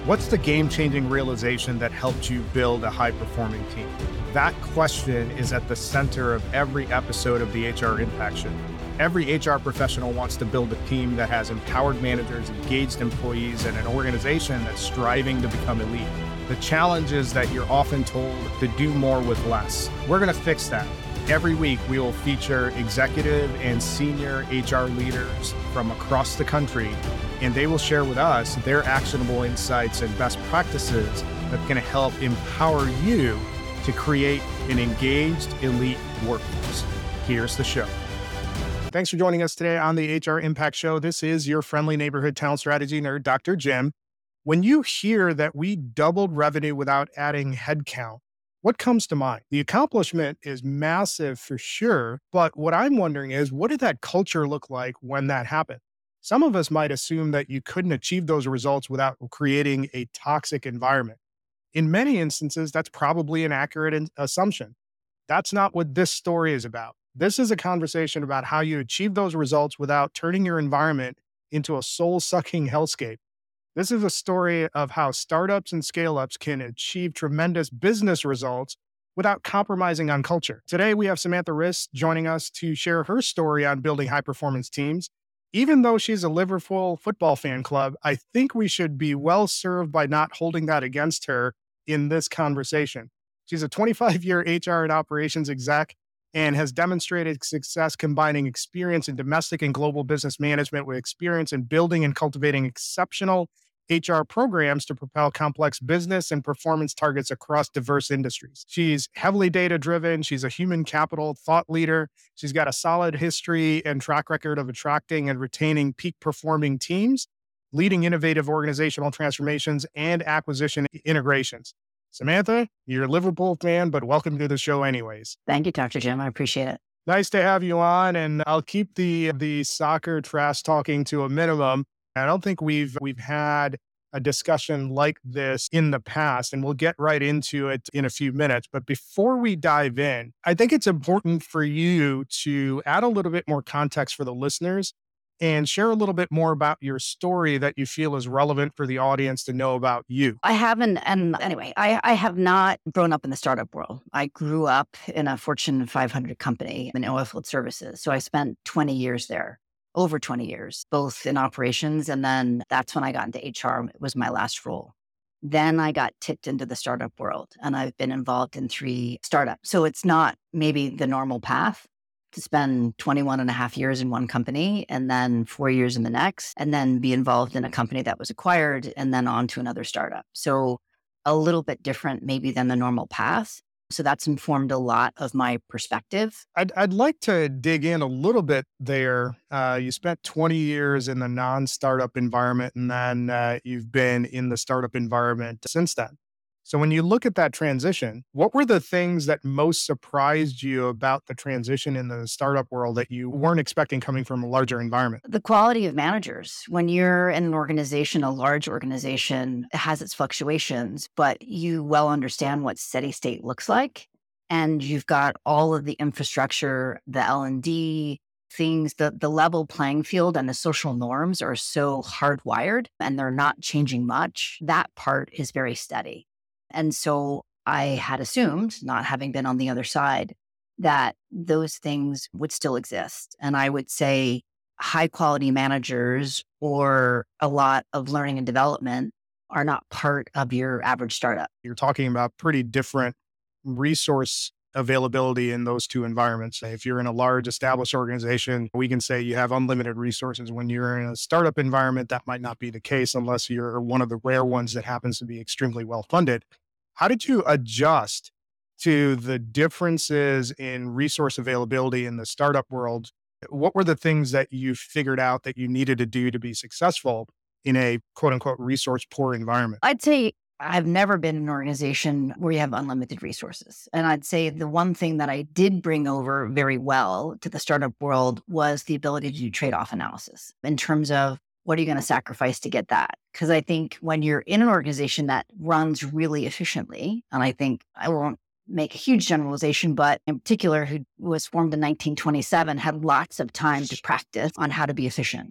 What's the game-changing realization that helped you build a high-performing team? That question is at the center of every episode of the HR Impact Show. Every HR professional wants to build a team that has empowered managers, engaged employees, and an organization that's striving to become elite. The challenge is that you're often told to do more with less. We're going to fix that. Every week, we will feature executive and senior HR leaders from across the country, and they will share with us their actionable insights and best practices that can help empower you to create an engaged, elite workforce. Here's the show. Thanks for joining us today on the HR Impact Show. This is your friendly neighborhood talent strategy nerd, Dr. Jim. When you hear that we doubled revenue without adding headcount, what comes to mind? The accomplishment is massive for sure, but what I'm wondering is, what did that culture look like when that happened? Some of us might assume that you couldn't achieve those results without creating a toxic environment. In many instances, that's probably an accurate assumption. That's not what this story is about. This is a conversation about how you achieve those results without turning your environment into a soul-sucking hellscape. This is a story of how startups and scale-ups can achieve tremendous business results without compromising on culture. Today, we have Samantha Rist joining us to share her story on building high-performance teams. Even though she's a Liverpool football fan club, I think we should be well served by not holding that against her in this conversation. She's a 25-year HR and operations exec and has demonstrated success combining experience in domestic and global business management with experience in building and cultivating exceptional HR programs to propel complex business and performance targets across diverse industries. She's heavily data-driven. She's a human capital thought leader. She's got a solid history and track record of attracting and retaining peak-performing teams, leading innovative organizational transformations, and acquisition integrations. Samantha, you're a Liverpool fan, but welcome to the show anyways. Thank you, Dr. Jim. I appreciate it. Nice to have you on, and I'll keep the soccer trash talking to a minimum. I don't think we've had a discussion like this in the past, and we'll get right into it in a few minutes. But before we dive in, I think it's important for you to add a little bit more context for the listeners and share a little bit more about your story that you feel is relevant for the audience to know about you. I haven't, and anyway, I have not grown up in the startup world. I grew up in a Fortune 500 company in oilfield services. So I spent 20 years there. Over 20 years, both in operations. And then that's when I got into HR. It was my last role. Then I got tipped into the startup world, and I've been involved in 3 startups. So it's not maybe the normal path to spend 21 and a half years in one company and then 4 years in the next, and then be involved in a company that was acquired and then on to another startup. So a little bit different maybe than the normal path. So that's informed a lot of my perspective. I'd like to dig in a little bit there. You spent 20 years in the non-startup environment, and then you've been in the startup environment since then. So when you look at that transition, what were the things that most surprised you about the transition in the startup world that you weren't expecting coming from a larger environment? The quality of managers. When you're in an organization, a large organization, it has its fluctuations, but you well understand what steady state looks like. And you've got all of the infrastructure, the L&D, things, the level playing field and the social norms are so hardwired and they're not changing much. That part is very steady. And so I had assumed, not having been on the other side, that those things would still exist. And I would say high quality managers or a lot of learning and development are not part of your average startup. You're talking about pretty different resource availability in those two environments. If you're in a large established organization, we can say you have unlimited resources. When you're in a startup environment, that might not be the case unless you're one of the rare ones that happens to be extremely well funded. How did you adjust to the differences in resource availability in the startup world? What were the things that you figured out that you needed to do to be successful in a quote unquote resource poor environment? I'd say I've never been in an organization where you have unlimited resources. And I'd say the one thing that I did bring over very well to the startup world was the ability to do trade-off analysis in terms of what are you going to sacrifice to get that? Because I think when you're in an organization that runs really efficiently, and I think I won't make a huge generalization, but in particular, who was formed in 1927, had lots of time to practice on how to be efficient.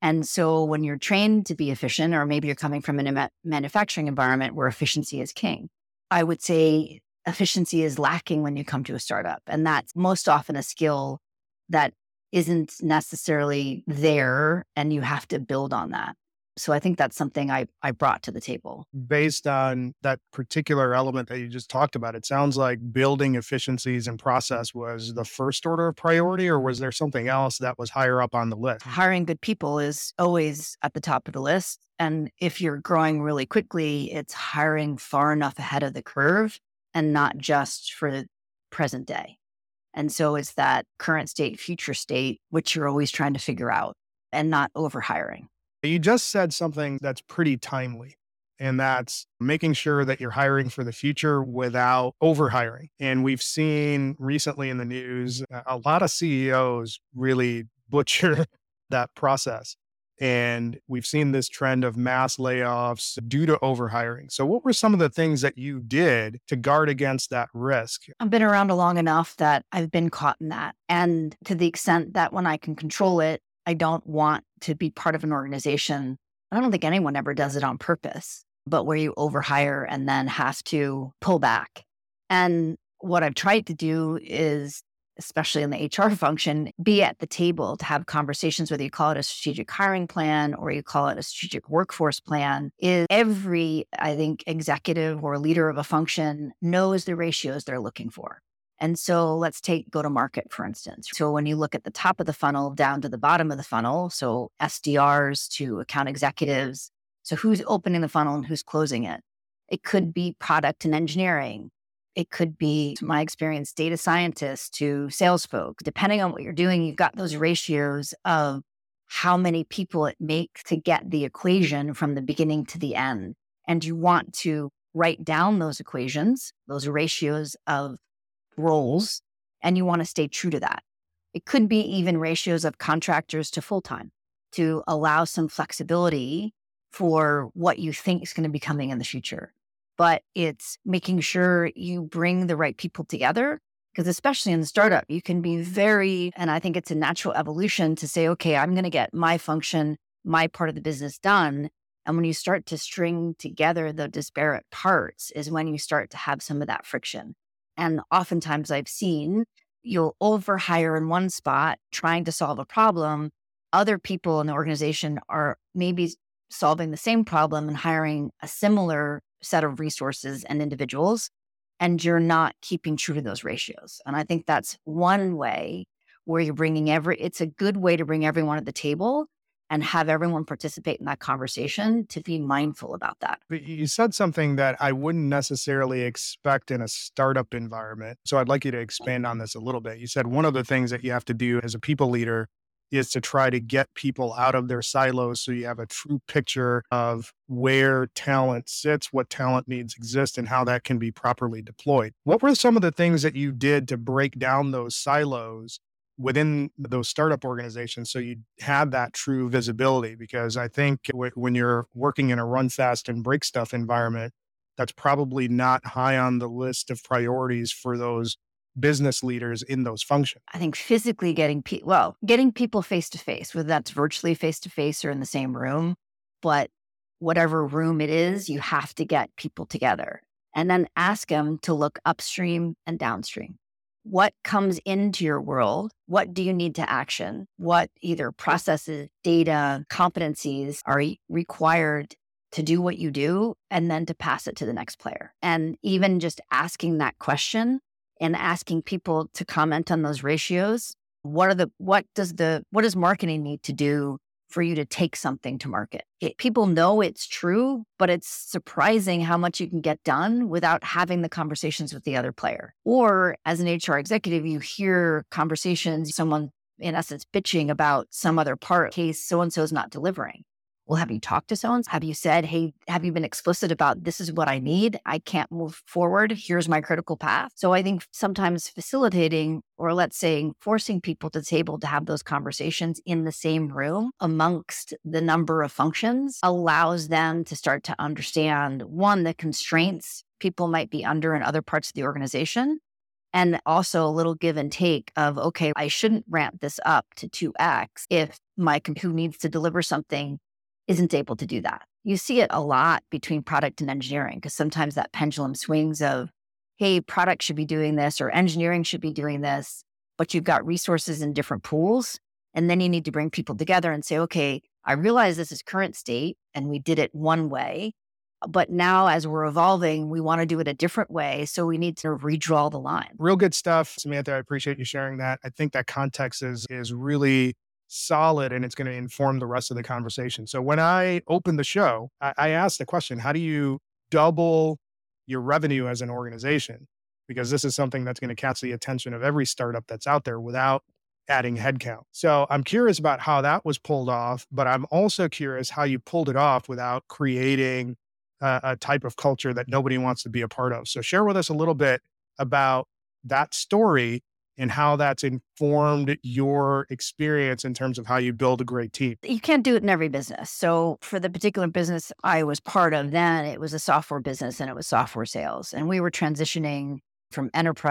And so when you're trained to be efficient, or maybe you're coming from a manufacturing environment where efficiency is king, I would say efficiency is lacking when you come to a startup. And that's most often a skill that isn't necessarily there, and you have to build on that. So I think that's something I brought to the table. Based on that particular element that you just talked about, it sounds like building efficiencies and process was the first order of priority, or was there something else that was higher up on the list? Hiring good people is always at the top of the list. And if you're growing really quickly, it's hiring far enough ahead of the curve and not just for the present day. And so it's that current state, future state, which you're always trying to figure out, and not overhiring. You just said something that's pretty timely, and that's making sure that you're hiring for the future without overhiring. And we've seen recently in the news a lot of CEOs really butcher that process. And we've seen this trend of mass layoffs due to overhiring. So, what were some of the things that you did to guard against that risk? I've been around long enough that I've been caught in that. And to the extent that when I can control it, I don't want to be part of an organization. I don't think anyone ever does it on purpose, but where you overhire and then have to pull back. And what I've tried to do is, especially in the HR function, be at the table to have conversations, whether you call it a strategic hiring plan or you call it a strategic workforce plan, is every, I think, executive or leader of a function knows the ratios they're looking for. And so let's take go-to-market, for instance. So when you look at the top of the funnel down to the bottom of the funnel, so SDRs to account executives, so who's opening the funnel and who's closing it? It could be product and engineering. It could be, to my experience, data scientists to sales folks. Depending on what you're doing, you've got those ratios of how many people it makes to get the equation from the beginning to the end. And you want to write down those equations, those ratios of roles, and you want to stay true to that. It could be even ratios of contractors to full-time to allow some flexibility for what you think is going to be coming in the future. But it's making sure you bring the right people together, because especially in the startup, you can be very, and I think it's a natural evolution to say, okay, I'm going to get my function, my part of the business done. And when you start to string together the disparate parts is when you start to have some of that friction. And oftentimes I've seen you'll overhire in one spot trying to solve a problem. Other people in the organization are maybe solving the same problem and hiring a similar set of resources and individuals, and you're not keeping true to those ratios. And I think that's one way where you're bringing it's a good way to bring everyone at the table and have everyone participate in that conversation, to be mindful about that. But you said something that I wouldn't necessarily expect in a startup environment. So I'd like you to expand on this a little bit. You said one of the things that you have to do as a people leader is to try to get people out of their silos so you have a true picture of where talent sits, what talent needs exist, and how that can be properly deployed. What were some of the things that you did to break down those silos within those startup organizations so you had that true visibility? Because I think when you're working in a run fast and break stuff environment, that's probably not high on the list of priorities for those business leaders in those functions. I think physically getting people face to face, whether that's virtually face to face or in the same room, but whatever room it is, you have to get people together and then ask them to look upstream and downstream. What comes into your world? What do you need to action? What either processes, data, competencies are required to do what you do, and then to pass it to the next player? And even just asking that question and asking people to comment on those ratios. What does marketing need to do for you to take something to market? People know it's true, but it's surprising how much you can get done without having the conversations with the other player. Or as an HR executive, you hear conversations, someone in essence bitching about some other part, case so-and-so is not delivering. Well, have you talked to someone? Have you said, hey, have you been explicit about this is what I need? I can't move forward. Here's my critical path. So I think sometimes facilitating, or let's say forcing people to the table to have those conversations in the same room amongst the number of functions allows them to start to understand, one, the constraints people might be under in other parts of the organization, And also a little give and take of, okay, I shouldn't ramp this up to 2x if my who needs to deliver something isn't able to do that. You see it a lot between product and engineering, because sometimes that pendulum swings of, hey, product should be doing this or engineering should be doing this, but you've got resources in different pools. And then you need to bring people together and say, okay, I realize this is current state and we did it one way, but now as we're evolving, we want to do it a different way. So we need to redraw the line. Real good stuff, Samantha. I appreciate you sharing that. I think that context is really solid and it's going to inform the rest of the conversation. So when I opened the show, I asked the question, how do you double your revenue as an organization? Because this is something that's going to catch the attention of every startup that's out there without adding headcount. So I'm curious about how that was pulled off, but I'm also curious how you pulled it off without creating a type of culture that nobody wants to be a part of. So share with us a little bit about that story and how that's informed your experience in terms of how you build a great team. You can't do it in every business. So for the particular business I was part of then, it was a software business and it was software sales. And we were transitioning from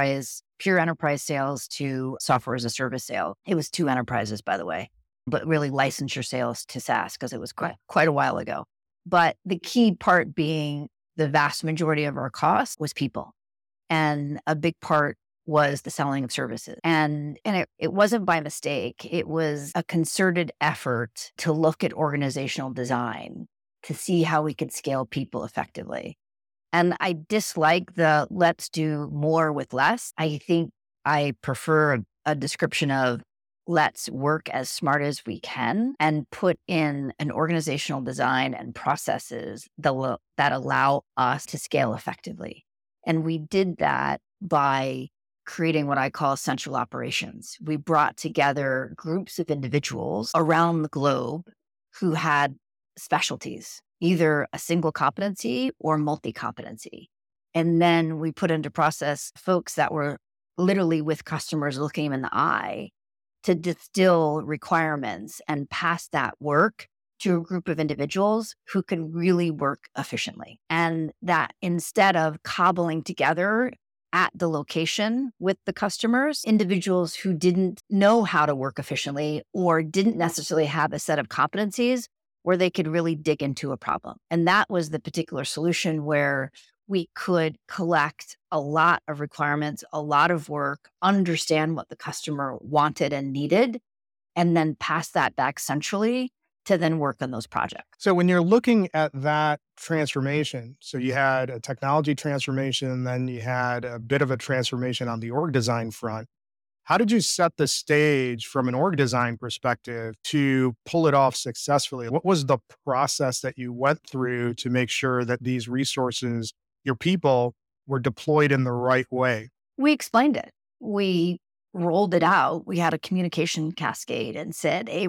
pure enterprise sales to software as a service sale. It was 2 enterprises, by the way, but really licensure sales to SaaS because it was quite a while ago. But the key part being the vast majority of our cost was people. And a big part was the selling of services. And it wasn't by mistake. It was a concerted effort to look at organizational design to see how we could scale people effectively. And I dislike the let's do more with less. I think I prefer a description of let's work as smart as we can and put in an organizational design and processes that allow us to scale effectively. And we did that by creating what I call central operations. We brought together groups of individuals around the globe who had specialties, either a single competency or multi-competency. And then we put into process folks that were literally with customers looking them in the eye to distill requirements and pass that work to a group of individuals who can really work efficiently. And that instead of cobbling together at the location with the customers, individuals who didn't know how to work efficiently or didn't necessarily have a set of competencies where they could really dig into a problem. And that was the particular solution where we could collect a lot of requirements, a lot of work, understand what the customer wanted and needed, and then pass that back centrally to then work on those projects. So when you're looking at that transformation, so you had a technology transformation, then you had a bit of a transformation on the org design front. How did you set the stage from an org design perspective to pull it off successfully? What was the process that you went through to make sure that these resources, your people, were deployed in the right way? We explained it. We rolled it out. We had a communication cascade and said, hey,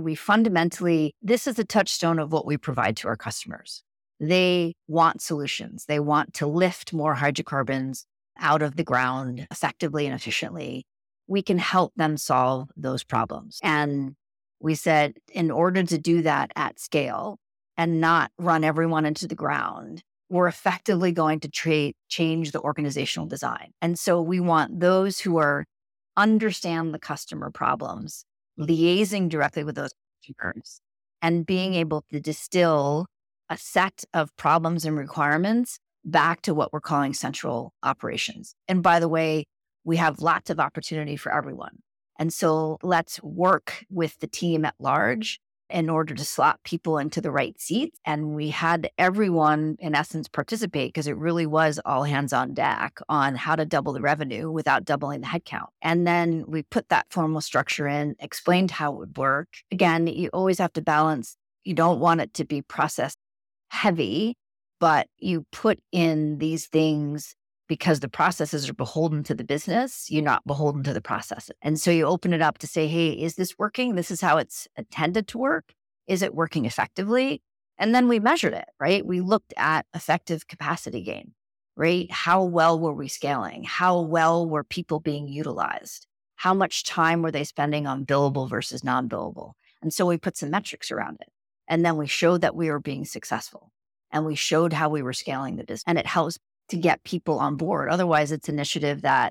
this is a touchstone of what we provide to our customers. They want solutions. They want to lift more hydrocarbons out of the ground effectively and efficiently. We can help them solve those problems. And we said, in order to do that at scale and not run everyone into the ground, we're effectively going to change the organizational design. And so we want those who understand the customer problems, liaising directly with those customers, and being able to distill a set of problems and requirements back to what we're calling central operations. And by the way, we have lots of opportunity for everyone. And so let's work with the team at large in order to slot people into the right seats. And we had everyone, in essence, participate because it really was all hands on deck on how to double the revenue without doubling the headcount. And then we put that formal structure in, explained how it would work. Again, you always have to balance. You don't want it to be process heavy, but you put in these things because the processes are beholden to the business. You're not beholden to the process. And so you open it up to say, hey, is this working? This is how it's intended to work. Is it working effectively? And then we measured it, right? We looked at effective capacity gain, right? How well were we scaling? How well were people being utilized? How much time were they spending on billable versus non-billable? And so we put some metrics around it. And then we showed that we were being successful. And we showed how we were scaling the business. And it helps to get people on board. Otherwise, it's an initiative that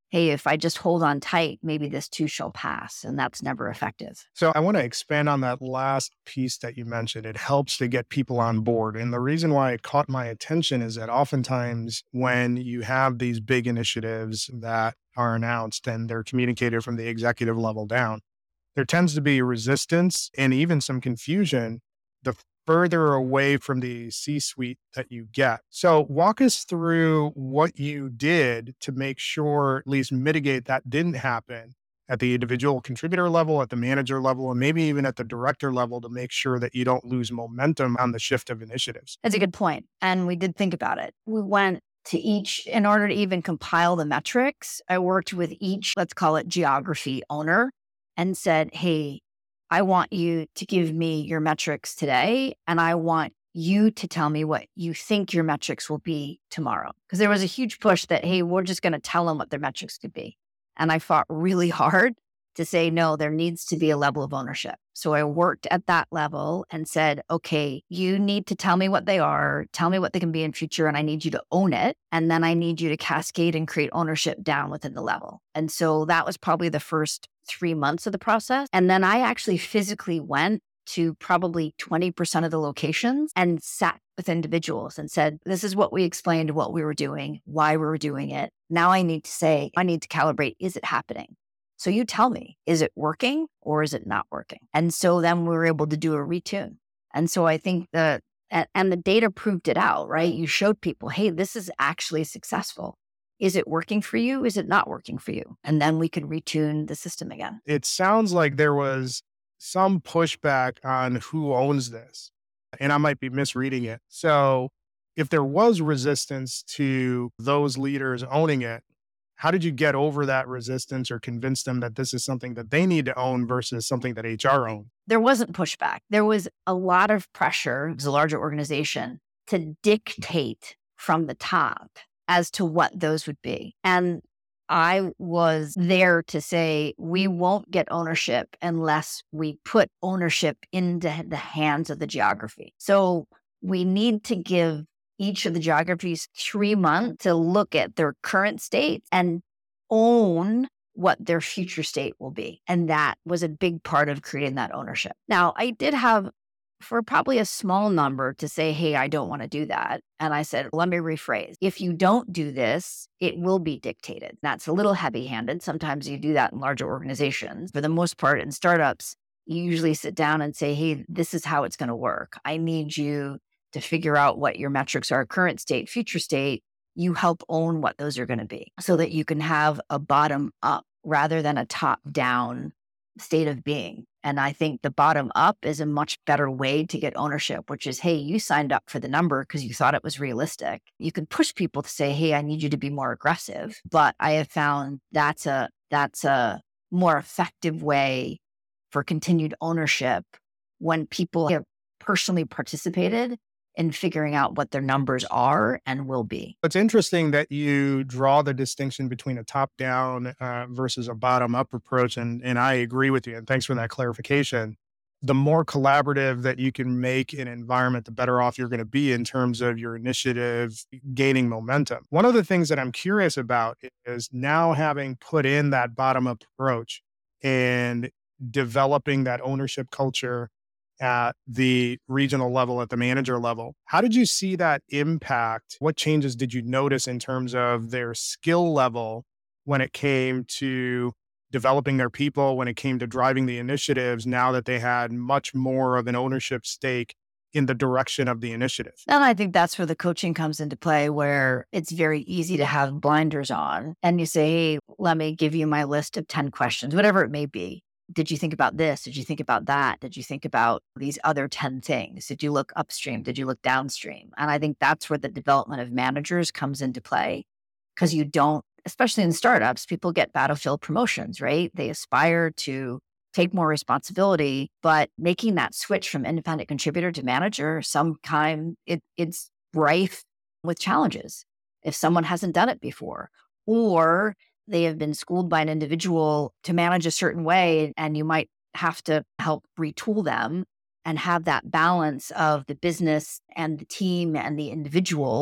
hey, if I just hold on tight, maybe this too shall pass. And that's never effective. So I want to expand on that last piece that you mentioned. It helps to get people on board. And the reason why it caught my attention is that oftentimes when you have these big initiatives that are announced and they're communicated from the executive level down, there tends to be resistance and even some confusion the further away from the C-suite that you get. So walk us through what you did to make sure, at least mitigate that didn't happen at the individual contributor level, at the manager level, and maybe even at the director level to make sure that you don't lose momentum on the shift of initiatives. That's a good point. And we did think about it. We went to each, in order to even compile the metrics, I worked with each, let's call it geography owner, and said, hey, I want you to give me your metrics today, and I want you to tell me what you think your metrics will be tomorrow. Because there was a huge push that, hey, we're just going to tell them what their metrics could be. And I fought really hard to say, no, there needs to be a level of ownership. So I worked at that level and said, okay, you need to tell me what they are, tell me what they can be in future, and I need you to own it. And then I need you to cascade and create ownership down within the level. And so that was probably the first 3 months of the process. And then I actually physically went to probably 20% of the locations and sat with individuals and said, this is what we explained, what we were doing, why we were doing it. Now I need to calibrate, is it happening? So you tell me, is it working or is it not working? And so then we were able to do a retune. And so I think and the data proved it out, right? You showed people, hey, this is actually successful. Is it working for you? Is it not working for you? And then we could retune the system again. It sounds like there was some pushback on who owns this, and I might be misreading it. So if there was resistance to those leaders owning it, how did you get over that resistance or convince them that this is something that they need to own versus something that HR owns? There wasn't pushback. There was a lot of pressure as a larger organization to dictate from the top as to what those would be. And I was there to say, we won't get ownership unless we put ownership into the hands of the geography. So we need to give each of the geographies 3 months to look at their current state and own what their future state will be. And that was a big part of creating that ownership. Now, I did have for probably a small number to say, hey, I don't want to do that. And I said, let me rephrase. If you don't do this, it will be dictated. That's a little heavy-handed. Sometimes you do that in larger organizations. For the most part, in startups, you usually sit down and say, hey, this is how it's going to work. I need you to figure out what your metrics are, current state, future state. You help own what those are going to be so that you can have a bottom up rather than a top down state of being. And I think the bottom up is a much better way to get ownership, which is, hey, you signed up for the number because you thought it was realistic. You can push people to say, hey, I need you to be more aggressive. But I have found that's a more effective way for continued ownership when people have personally participated in figuring out what their numbers are and will be. It's interesting that you draw the distinction between a top-down versus a bottom-up approach, and I agree with you, and thanks for that clarification. The more collaborative that you can make an environment, the better off you're going to be in terms of your initiative gaining momentum. One of the things that I'm curious about is now having put in that bottom-up approach and developing that ownership culture at the regional level, at the manager level. How did you see that impact? What changes did you notice in terms of their skill level when it came to developing their people, when it came to driving the initiatives, now that they had much more of an ownership stake in the direction of the initiative? And I think that's where the coaching comes into play, where it's very easy to have blinders on and you say, hey, let me give you my list of 10 questions, whatever it may be. Did you think about this? Did you think about that? Did you think about these other 10 things? Did you look upstream? Did you look downstream? And I think that's where the development of managers comes into play, because you don't, especially in startups, people get battlefield promotions, right? They aspire to take more responsibility, but making that switch from independent contributor to manager, sometimes it's rife with challenges if someone hasn't done it before, or they have been schooled by an individual to manage a certain way, and you might have to help retool them and have that balance of the business and the team and the individual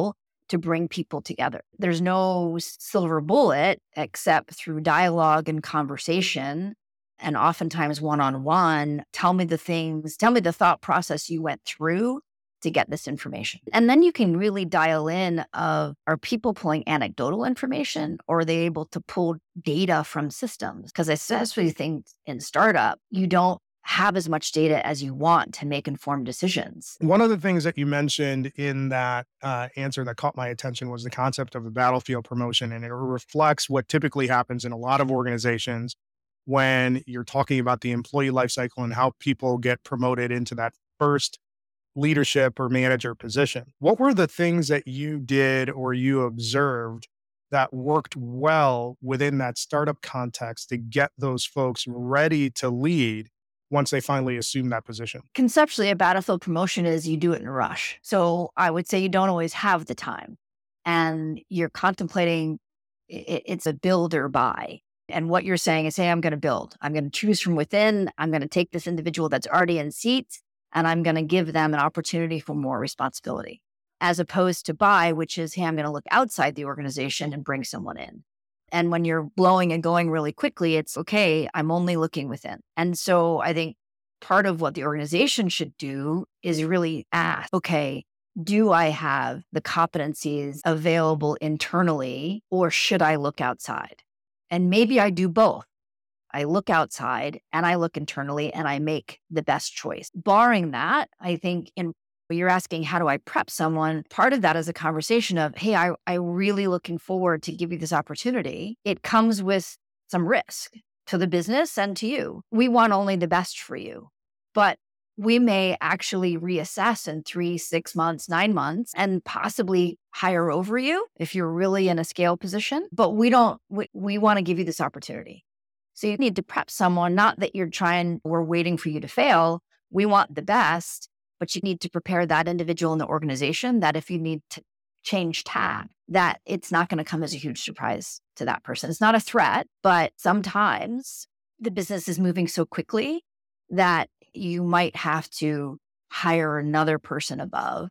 to bring people together. There's no silver bullet except through dialogue and conversation. And oftentimes one-on-one, tell me the thought process you went through to get this information. And then you can really dial in of, are people pulling anecdotal information, or are they able to pull data from systems? Because especially things in startup, you don't have as much data as you want to make informed decisions. One of the things that you mentioned in that answer that caught my attention was the concept of a battlefield promotion. And it reflects what typically happens in a lot of organizations when you're talking about the employee lifecycle and how people get promoted into that first leadership or manager position. What were the things that you did or you observed that worked well within that startup context to get those folks ready to lead once they finally assume that position? Conceptually, a battlefield promotion is you do it in a rush. So I would say you don't always have the time, and you're contemplating, it's a build or buy. And what you're saying is, hey, I'm going to build. I'm going to choose from within. I'm going to take this individual that's already in seats, and I'm going to give them an opportunity for more responsibility, as opposed to buy, which is, hey, I'm going to look outside the organization and bring someone in. And when you're blowing and going really quickly, it's okay, I'm only looking within. And so I think part of what the organization should do is really ask, okay, do I have the competencies available internally, or should I look outside? And maybe I do both. I look outside and I look internally and I make the best choice. Barring that, I think you're asking, how do I prep someone? Part of that is a conversation of, hey, I'm really looking forward to give you this opportunity. It comes with some risk to the business and to you. We want only the best for you, but we may actually reassess in 3, 6 months, 9 months, and possibly hire over you if you're really in a scale position. But we want to give you this opportunity. So you need to prep someone, not that we're waiting for you to fail. We want the best, but you need to prepare that individual in the organization that if you need to change tack, that it's not going to come as a huge surprise to that person. It's not a threat, but sometimes the business is moving so quickly that you might have to hire another person above,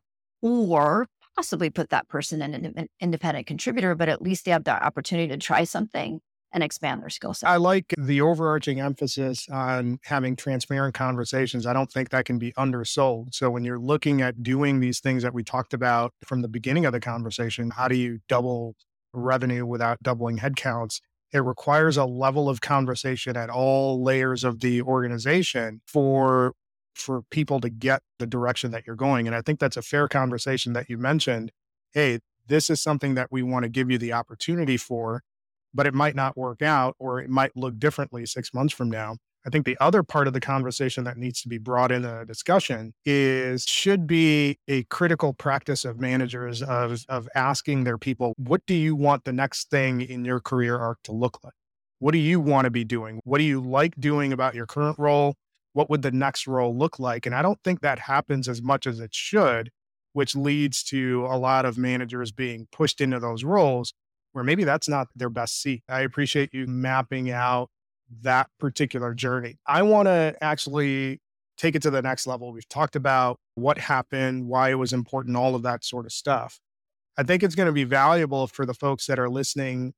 or possibly put that person in an independent contributor, but at least they have the opportunity to try something and expand their skill set. I like the overarching emphasis on having transparent conversations. I don't think that can be undersold. So when you're looking at doing these things that we talked about from the beginning of the conversation, how do you double revenue without doubling headcounts? It requires a level of conversation at all layers of the organization for people to get the direction that you're going. And I think that's a fair conversation that you mentioned. Hey, this is something that we want to give you the opportunity for, but it might not work out, or it might look differently 6 months from now. I think the other part of the conversation that needs to be brought into the discussion should be a critical practice of managers of asking their people, what do you want the next thing in your career arc to look like? What do you want to be doing? What do you like doing about your current role? What would the next role look like? And I don't think that happens as much as it should, which leads to a lot of managers being pushed into those roles where maybe that's not their best seat. I appreciate you mapping out that particular journey. I want to actually take it to the next level. We've talked about what happened, why it was important, all of that sort of stuff. I think it's going to be valuable for the folks that are listening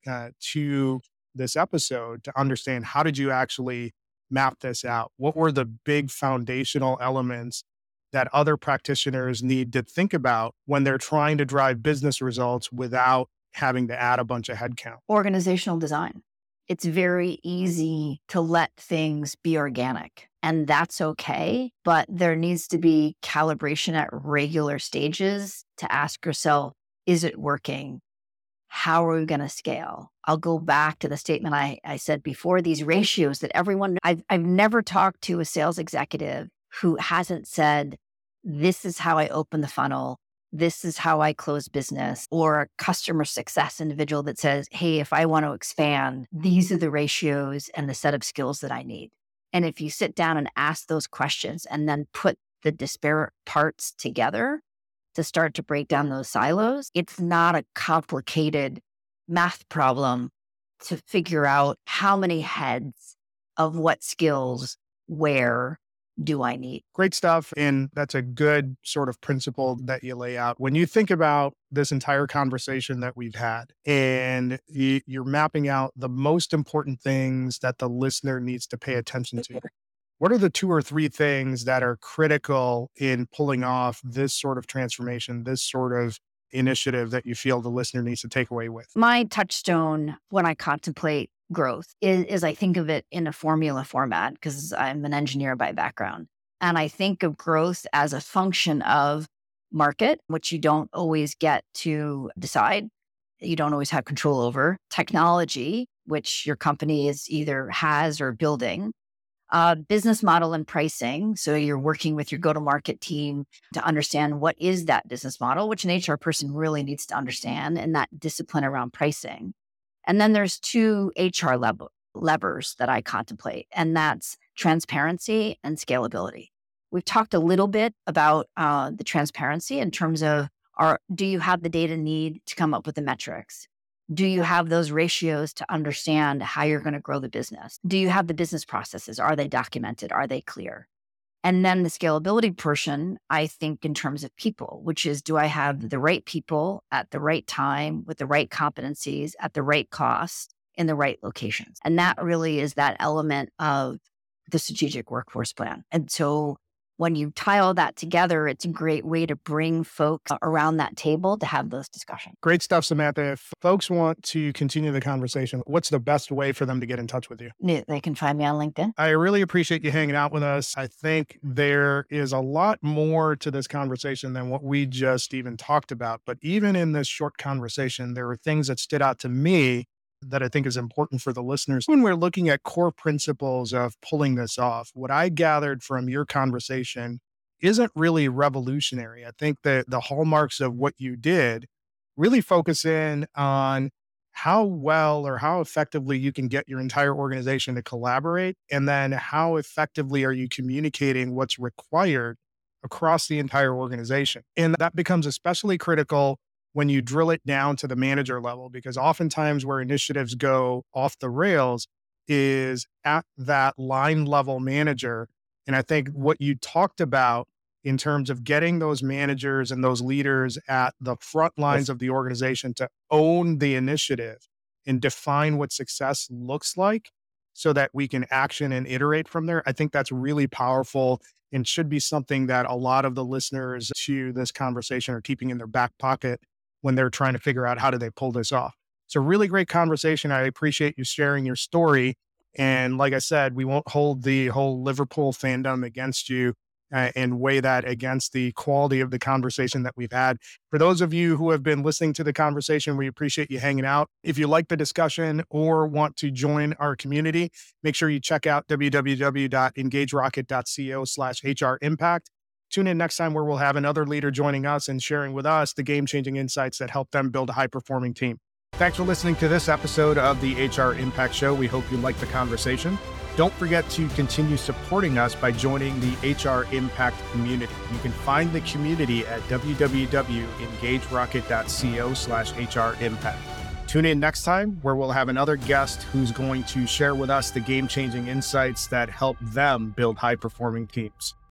to this episode to understand, how did you actually map this out? What were the big foundational elements that other practitioners need to think about when they're trying to drive business results without having to add a bunch of headcount? Organizational design. It's very easy to let things be organic, and that's okay. But there needs to be calibration at regular stages to ask yourself, is it working? How are we going to scale? I'll go back to the statement I said before, these ratios that everyone, I've never talked to a sales executive who hasn't said, this is how I open the funnel. This is how I close business, or a customer success individual that says, hey, if I want to expand, these are the ratios and the set of skills that I need. And if you sit down and ask those questions and then put the disparate parts together to start to break down those silos, it's not a complicated math problem to figure out how many heads of what skills where do I need? Great stuff. And that's a good sort of principle that you lay out. When you think about this entire conversation that we've had and you're mapping out the most important things that the listener needs to pay attention to, what are the 2 or 3 things that are critical in pulling off this sort of transformation, this sort of initiative that you feel the listener needs to take away with? My touchstone when I contemplate growth is I think of it in a formula format because I'm an engineer by background. And I think of growth as a function of market, which you don't always get to decide. You don't always have control over technology, which your company is either has or building, business model and pricing. So you're working with your go-to-market team to understand what is that business model, which an HR person really needs to understand, and that discipline around pricing. And then there's 2 HR levers that I contemplate, and that's transparency and scalability. We've talked a little bit about the transparency in terms of do you have the data need to come up with the metrics? Do you have those ratios to understand how you're going to grow the business? Do you have the business processes? Are they documented? Are they clear? And then the scalability portion, I think in terms of people, which is, do I have the right people at the right time with the right competencies at the right cost in the right locations? And that really is that element of the strategic workforce plan. And so when you tie all that together, it's a great way to bring folks around that table to have those discussions. Great stuff, Samantha. If folks want to continue the conversation, what's the best way for them to get in touch with you? They can find me on LinkedIn. I really appreciate you hanging out with us. I think there is a lot more to this conversation than what we just even talked about. But even in this short conversation, there are things that stood out to me that I think is important for the listeners. When we're looking at core principles of pulling this off, what I gathered from your conversation isn't really revolutionary. I think that the hallmarks of what you did really focus in on how well or how effectively you can get your entire organization to collaborate, and then how effectively are you communicating what's required across the entire organization. And that becomes especially critical when you drill it down to the manager level, because oftentimes where initiatives go off the rails is at that line level manager. And I think what you talked about in terms of getting those managers and those leaders at the front lines of the organization to own the initiative and define what success looks like so that we can action and iterate from there. I think that's really powerful and should be something that a lot of the listeners to this conversation are keeping in their back pocket when they're trying to figure out how do they pull this off. It's a really great conversation. I appreciate you sharing your story. And like I said, we won't hold the whole Liverpool fandom against you and weigh that against the quality of the conversation that we've had. For those of you who have been listening to the conversation, we appreciate you hanging out. If you like the discussion or want to join our community, make sure you check out www.engagerocket.co/HR impact. Tune in next time where we'll have another leader joining us and sharing with us the game-changing insights that help them build a high-performing team. Thanks for listening to this episode of the HR Impact Show. We hope you liked the conversation. Don't forget to continue supporting us by joining the HR Impact community. You can find the community at www.engagerocket.co/HR impact. Tune in next time where we'll have another guest who's going to share with us the game-changing insights that help them build high-performing teams.